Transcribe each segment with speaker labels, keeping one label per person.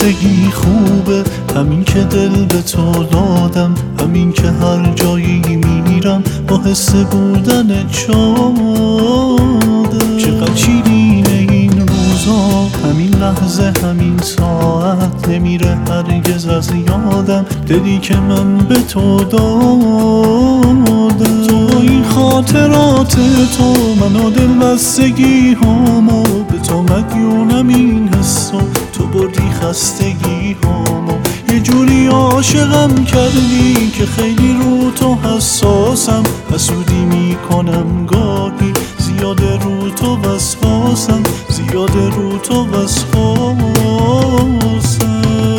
Speaker 1: بستگی خوبه، همین که دل به تو دادم، همین که هر جایی میرم با حس بودن شادم. چقدر شیرینه این روزا، همین لحظه همین ساعت، نمیره هرگز از یادم دلی که من به تو دادم. تو این خاطرات تو، من و دل بستگی هامو، به تو مدیونم این حسو، تو بردی خستگی هامو. یه جوری عاشقم کردی که خیلی رو تو حساسم، حسودی میکنم گاهی، زیاده رو تو وسواسم، زیاده رو تو وسواسم.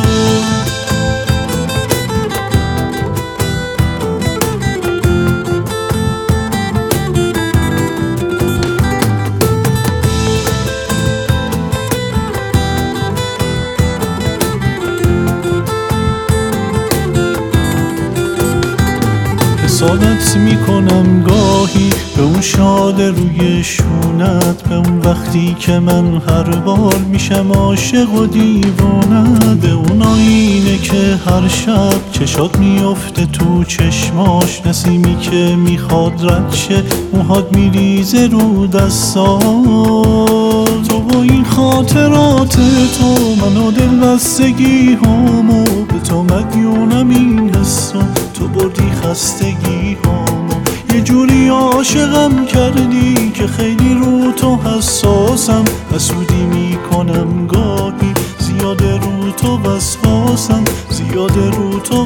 Speaker 1: حسادت میکنم گاهی به اون شاد روی شونت، به اون وقتی که من هر بار میشم عاشق و دیوانت، به اون آینه که هر شب چشات میفته تو چشماش، نسیمی که میخواد رد شه موهات میریزه رو دستات. تو و این خاطرات تو، من و دل بستگی هامو، به تو مدیونم این حسو، تو بردی خستگی هامو. یه جوری عاشقم کردی که خیلی رو تو حساسم، حسودی میکنم گاهی، زیاده رو تو وسواسم، زیاده رو تو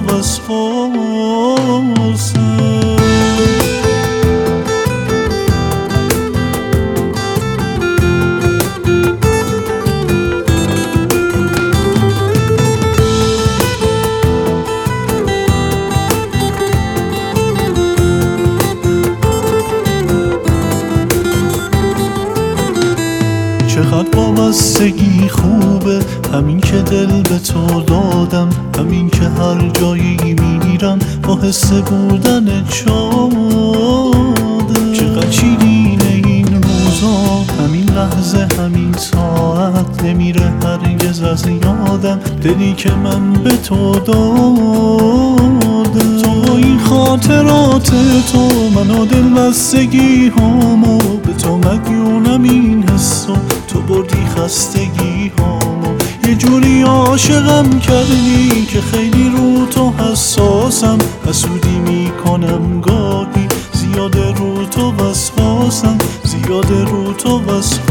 Speaker 1: وسواسم. چقدر وابستگی خوبه، همین که دل به تو دادم، همین که هر جایی میرم با حس بودن شادم. چقدر شیرینه این روزا، همین لحظه همین ساعت، نمیره هرگز از یادم دلی که من به تو دادم. تو این خاطرات تو، من و دل بستگی هامو، به تو مدیونم این حسو، تو بردی خستگی هامو. یه جوری عاشقم کردی که خیلی رو تو حساسم، حسودی میکنم گاهی، زیاده رو تو وسواسم، زیاده رو تو وسواسم.